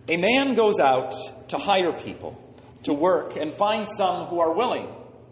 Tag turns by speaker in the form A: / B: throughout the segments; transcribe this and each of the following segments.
A: A man goes out to hire people to work and finds some who are willing.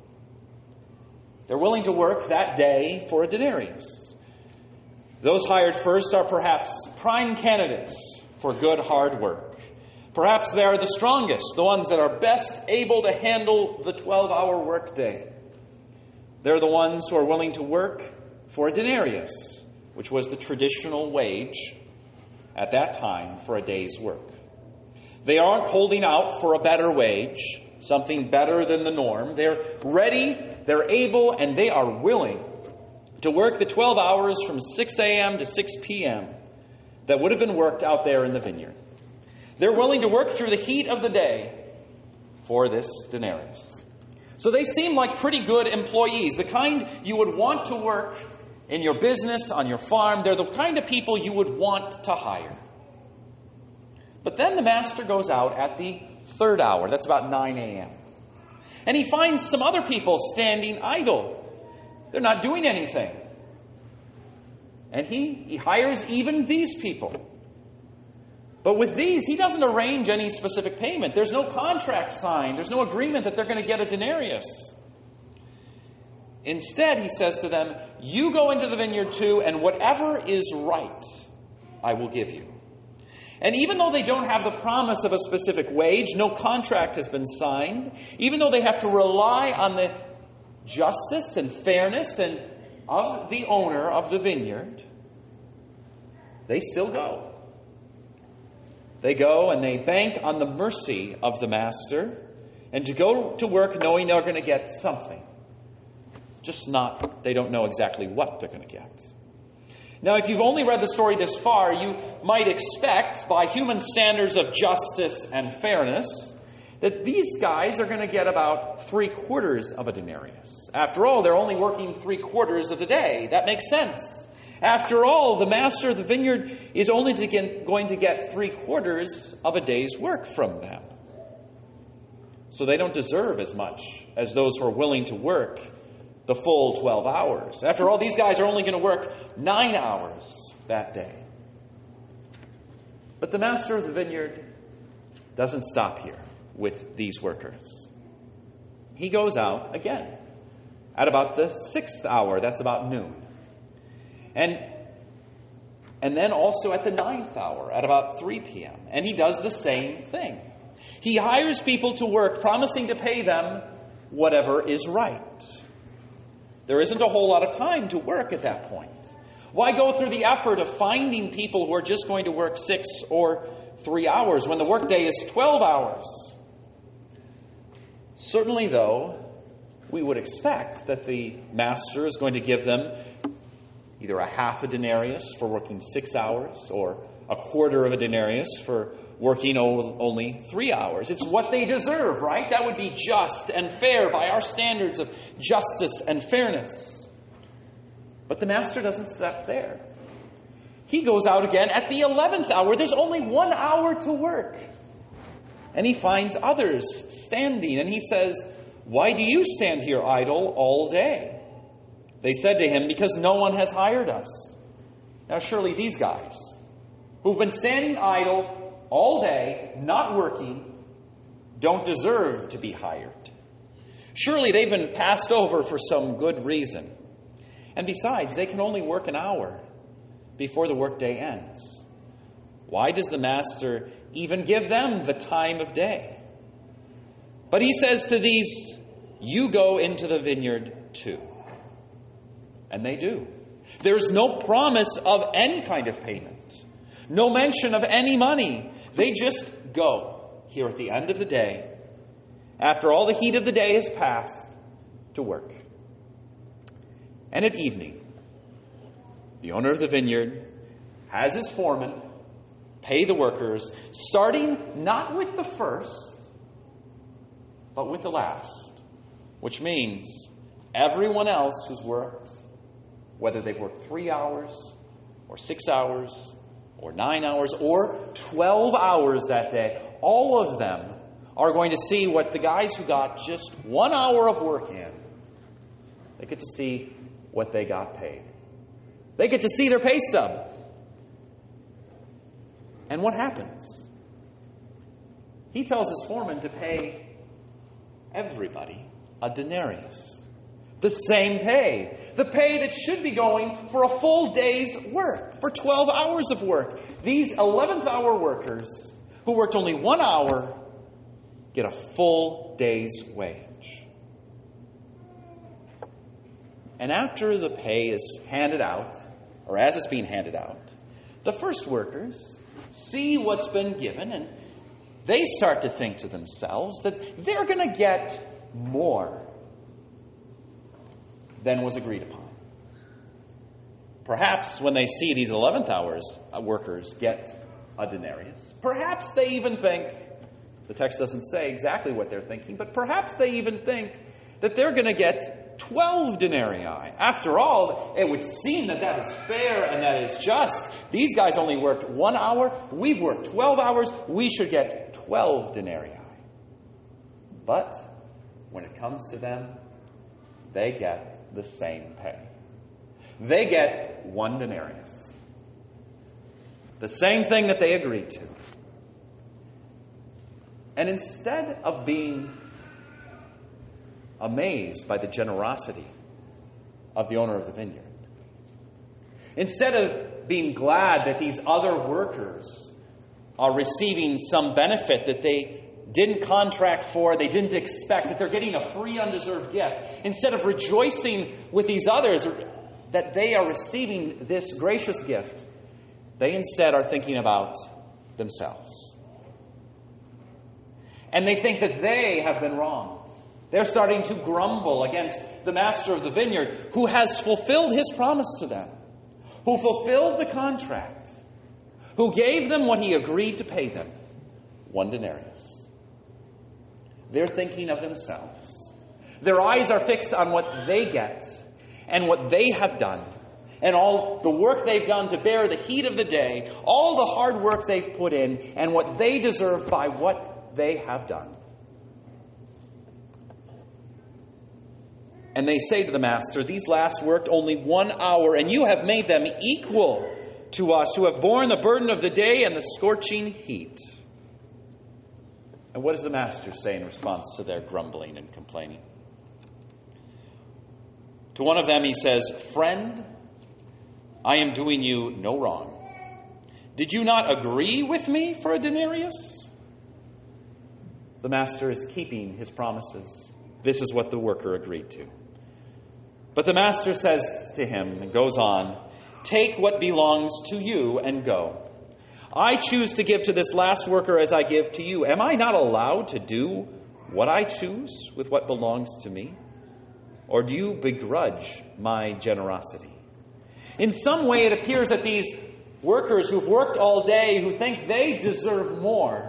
A: They're willing to work that day for a denarius. Those hired first are perhaps prime candidates for good hard work. Perhaps they are the strongest, the ones that are best able to handle the 12-hour workday. They're the ones who are willing to work for a denarius, which was the traditional wage at that time for a day's work. They aren't holding out for a better wage, something better than the norm. They're ready, they're able, and they are willing to work the 12 hours from 6 a.m. to 6 p.m. that would have been worked out there in the vineyard. They're willing to work through the heat of the day for this denarius. So they seem like pretty good employees, the kind you would want to work in your business, on your farm. They're the kind of people you would want to hire. But then the master goes out at the third hour. That's about 9 a.m. And he finds some other people standing idle. They're not doing anything. And he hires even these people. But with these, he doesn't arrange any specific payment. There's no contract signed. There's no agreement that they're going to get a denarius. Instead, he says to them, you go into the vineyard too, and whatever is right, I will give you. And even though they don't have the promise of a specific wage, no contract has been signed, even though they have to rely on the justice and fairness and of the owner of the vineyard, they still go. They go and they bank on the mercy of the master and to go to work knowing they're going to get something. Just not, they don't know exactly what they're going to get. Now, if you've only read the story this far, you might expect, by human standards of justice and fairness, that these guys are going to get about 3/4 of a denarius. After all, they're only working 3/4 of the day. That makes sense. After all, the master of the vineyard is only going to get 3/4 of a day's work from them. So they don't deserve as much as those who are willing to work the full 12 hours. After all, these guys are only going to work 9 hours that day. But the master of the vineyard doesn't stop here with these workers. He goes out again at about the 6th hour. That's about noon. And then also at the 9th hour at about 3 p.m. And he does the same thing. He hires people to work, promising to pay them whatever is right. There isn't a whole lot of time to work at that point. Why go through the effort of finding people who are just going to work 6 or 3 hours when the workday is 12 hours? Certainly, though, we would expect that the master is going to give them either a half a denarius for working 6 hours or a quarter of a denarius for working only 3 hours. It's what they deserve, right? That would be just and fair by our standards of justice and fairness. But the master doesn't stop there. He goes out again at the 11th hour. There's only 1 hour to work. And he finds others standing, and he says, "Why do you stand here idle all day?" They said to him, "Because no one has hired us." Now surely these guys, who've been standing idle all day, not working, don't deserve to be hired. Surely they've been passed over for some good reason. And besides, they can only work an hour before the workday ends. Why does the master even give them the time of day? But he says to these, "You go into the vineyard too." And they do. There's no promise of any kind of payment. No mention of any money. They just go here at the end of the day, after all the heat of the day has passed, to work. And at evening, the owner of the vineyard has his foreman pay the workers, starting not with the first, but with the last. Which means everyone else who's worked, whether they've worked 3 hours or 6 hours or 9 hours or 12 hours that day, all of them are going to see what the guys who got just 1 hour of work in, they get to see what they got paid. They get to see their pay stub. And what happens? he tells his foreman to pay everybody a denarius. The same pay. The pay that should be going for a full day's work, for 12 hours of work. These 11th hour workers who worked only 1 hour get a full day's wage. And after the pay is handed out, or as it's being handed out, the first workers see what's been given, and they start to think to themselves that they're going to get more than was agreed upon. Perhaps when they see these 11th hours workers get a denarius, perhaps they even think, the text doesn't say exactly what they're thinking, but perhaps they even think that they're going to get 12 denarii. After all, it would seem that that is fair and that is just. These guys only worked 1 hour. We've worked 12 hours. We should get 12 denarii. But when it comes to them, they get the same pay. They get 1 denarius. The same thing that they agreed to. And instead of being amazed by the generosity of the owner of the vineyard, instead of being glad that these other workers are receiving some benefit that they didn't contract for, they didn't expect, that they're getting a free, undeserved gift, instead of rejoicing with these others that they are receiving this gracious gift, they instead are thinking about themselves. And they think that they have been wrong. They're starting to grumble against the master of the vineyard, who has fulfilled his promise to them, who fulfilled the contract, who gave them what he agreed to pay them, 1 denarius. They're thinking of themselves. Their eyes are fixed on what they get and what they have done, and all the work they've done to bear the heat of the day, all the hard work they've put in, and what they deserve by what they have done. And they say to the master, "These last worked only 1 hour, and you have made them equal to us who have borne the burden of the day and the scorching heat." And what does the master say in response to their grumbling and complaining? To one of them he says, "Friend, I am doing you no wrong. Did you not agree with me for a denarius?" The master is keeping his promises. This is what the worker agreed to. But the master says to him, and goes on, "Take what belongs to you and go. I choose to give to this last worker as I give to you. Am I not allowed to do what I choose with what belongs to me? Or do you begrudge my generosity?" In some way, it appears that these workers who've worked all day, who think they deserve more,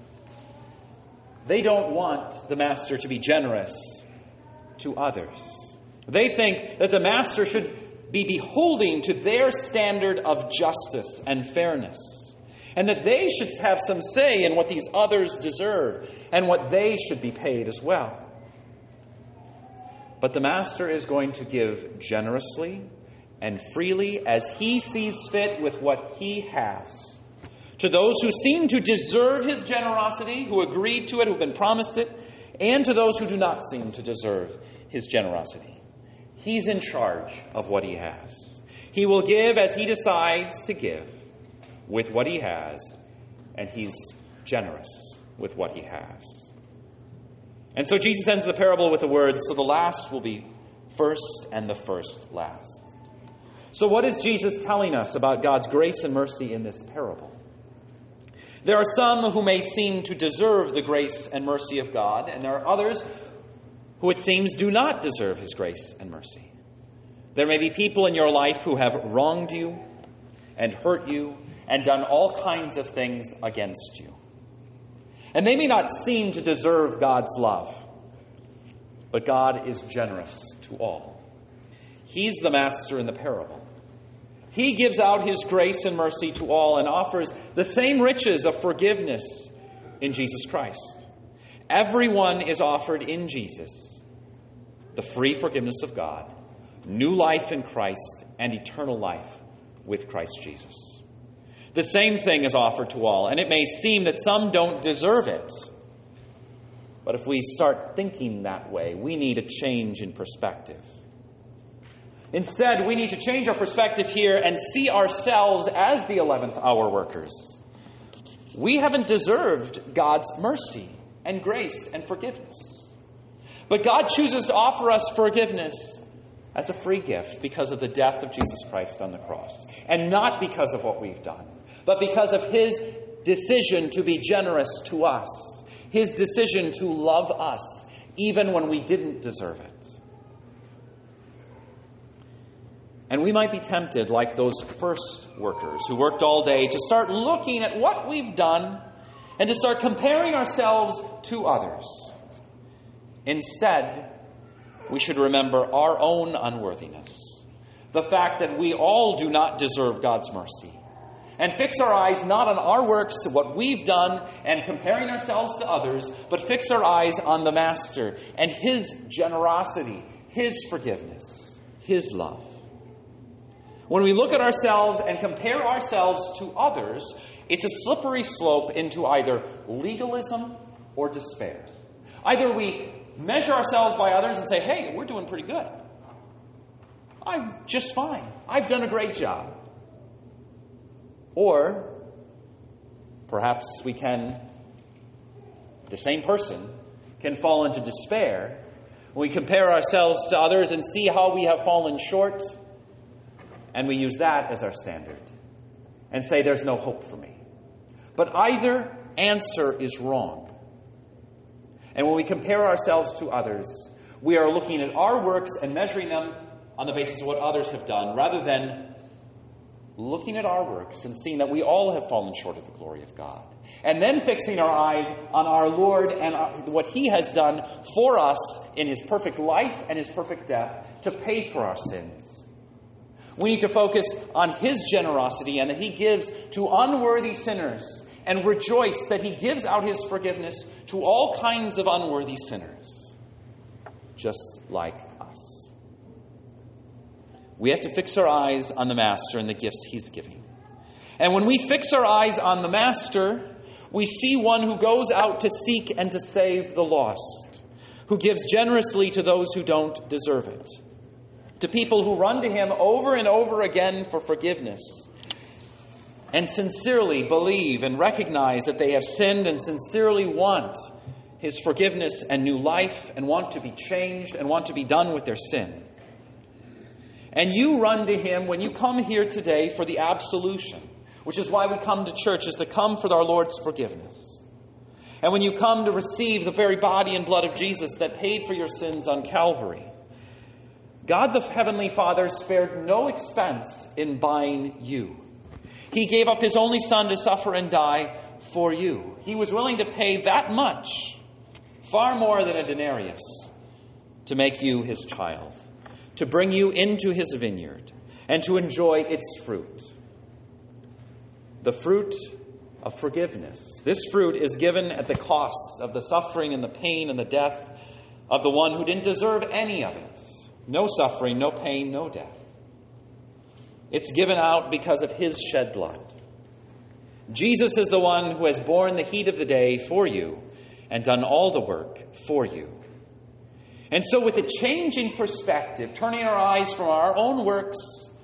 A: they don't want the master to be generous to others. They think that the master should be beholding to their standard of justice and fairness, and that they should have some say in what these others deserve and what they should be paid as well. But the master is going to give generously and freely as he sees fit with what he has to those who seem to deserve his generosity, who agreed to it, who've been promised it, and to those who do not seem to deserve his generosity. He's in charge of what he has. He will give as he decides to give with what he has, and he's generous with what he has. And so Jesus ends the parable with the words, "So the last will be first and the first last." So what is Jesus telling us about God's grace and mercy in this parable? There are some who may seem to deserve the grace and mercy of God, and there are others who it seems do not deserve his grace and mercy. There may be people in your life who have wronged you and hurt you and done all kinds of things against you. And they may not seem to deserve God's love, but God is generous to all. He's the master in the parable. He gives out his grace and mercy to all and offers the same riches of forgiveness in Jesus Christ. Everyone is offered in Jesus the free forgiveness of God, new life in Christ, and eternal life with Christ Jesus. The same thing is offered to all, and it may seem that some don't deserve it. But if we start thinking that way, we need a change in perspective. Instead, we need to change our perspective here and see ourselves as the 11th hour workers. We haven't deserved God's mercy and grace and forgiveness. But God chooses to offer us forgiveness as a free gift because of the death of Jesus Christ on the cross. And not because of what we've done, but because of His decision to be generous to us. His decision to love us even when we didn't deserve it. And we might be tempted, like those first workers who worked all day, to start looking at what we've done and to start comparing ourselves to others. Instead, we should remember our own unworthiness, the fact that we all do not deserve God's mercy, and fix our eyes not on our works, what we've done, and comparing ourselves to others, but fix our eyes on the Master and His generosity, His forgiveness, His love. When we look at ourselves and compare ourselves to others, it's a slippery slope into either legalism or despair. Either we measure ourselves by others and say, hey, we're doing pretty good. I'm just fine. I've done a great job. Or perhaps the same person can fall into despair when we compare ourselves to others and see how we have fallen short, and we use that as our standard and say there's no hope for me. But either answer is wrong. And when we compare ourselves to others, we are looking at our works and measuring them on the basis of what others have done, rather than looking at our works and seeing that we all have fallen short of the glory of God. And then fixing our eyes on our Lord and what He has done for us in His perfect life and His perfect death to pay for our sins. We need to focus on His generosity and that He gives to unworthy sinners, and rejoice that He gives out His forgiveness to all kinds of unworthy sinners, just like us. We have to fix our eyes on the Master and the gifts He's giving. And when we fix our eyes on the Master, we see one who goes out to seek and to save the lost, who gives generously to those who don't deserve it, to people who run to Him over and over again for forgiveness, and sincerely believe and recognize that they have sinned and sincerely want His forgiveness and new life and want to be changed and want to be done with their sin. And you run to Him when you come here today for the absolution, which is why we come to church, is to come for our Lord's forgiveness. And when you come to receive the very body and blood of Jesus that paid for your sins on Calvary, God the Heavenly Father spared no expense in buying you. He gave up His only Son to suffer and die for you. He was willing to pay that much, far more than a denarius, to make you His child, to bring you into His vineyard, and to enjoy its fruit. The fruit of forgiveness. This fruit is given at the cost of the suffering and the pain and the death of the one who didn't deserve any of it. No suffering, no pain, no death. It's given out because of His shed blood. Jesus is the one who has borne the heat of the day for you and done all the work for you. And so with a changing perspective, turning our eyes from our own works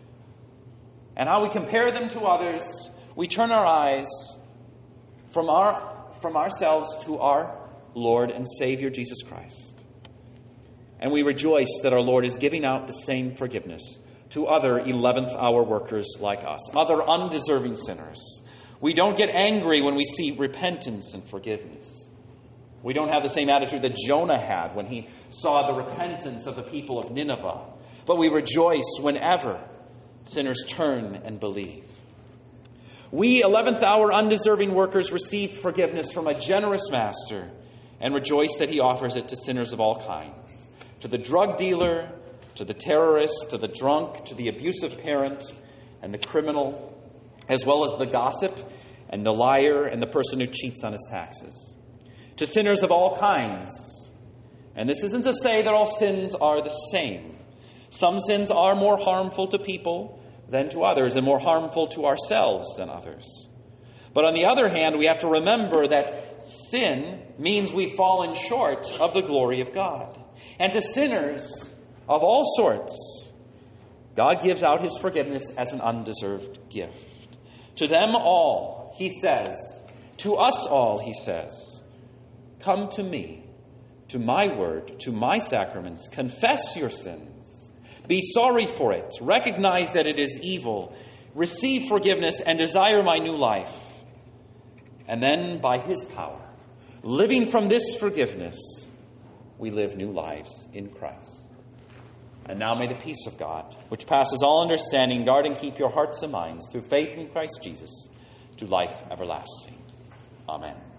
A: and how we compare them to others, we turn our eyes from ourselves to our Lord and Savior Jesus Christ. And we rejoice that our Lord is giving out the same forgiveness to other 11th hour workers like us, other undeserving sinners. We don't get angry when we see repentance and forgiveness. We don't have the same attitude that Jonah had when he saw the repentance of the people of Nineveh. But we rejoice whenever sinners turn and believe. We 11th hour undeserving workers receive forgiveness from a generous Master and rejoice that He offers it to sinners of all kinds. To the drug dealer, to the terrorist, to the drunk, to the abusive parent, and the criminal, as well as the gossip and the liar and the person who cheats on his taxes. To sinners of all kinds. And this isn't to say that all sins are the same. Some sins are more harmful to people than to others and more harmful to ourselves than others. But on the other hand, we have to remember that sin means we've fallen short of the glory of God. And to sinners of all sorts, God gives out his forgiveness as an undeserved gift. To them all, he says, to us all, he says, come to me, to my word, to my sacraments, confess your sins, be sorry for it, recognize that it is evil, receive forgiveness, and desire my new life. And then, by his power, living from this forgiveness, we live new lives in Christ. And now may the peace of God, which passes all understanding, guard and keep your hearts and minds through faith in Christ Jesus to life everlasting. Amen.